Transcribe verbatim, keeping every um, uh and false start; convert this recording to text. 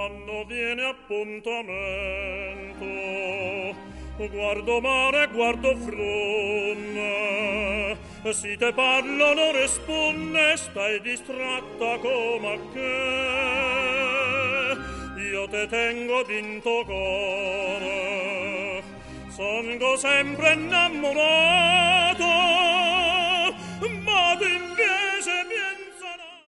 quando viene appuntamento, guardo mare, guardo fiume, si te parlo non risponde, stai distratta come a che. Io te tengo d'into cuore, songo sempre innamorato,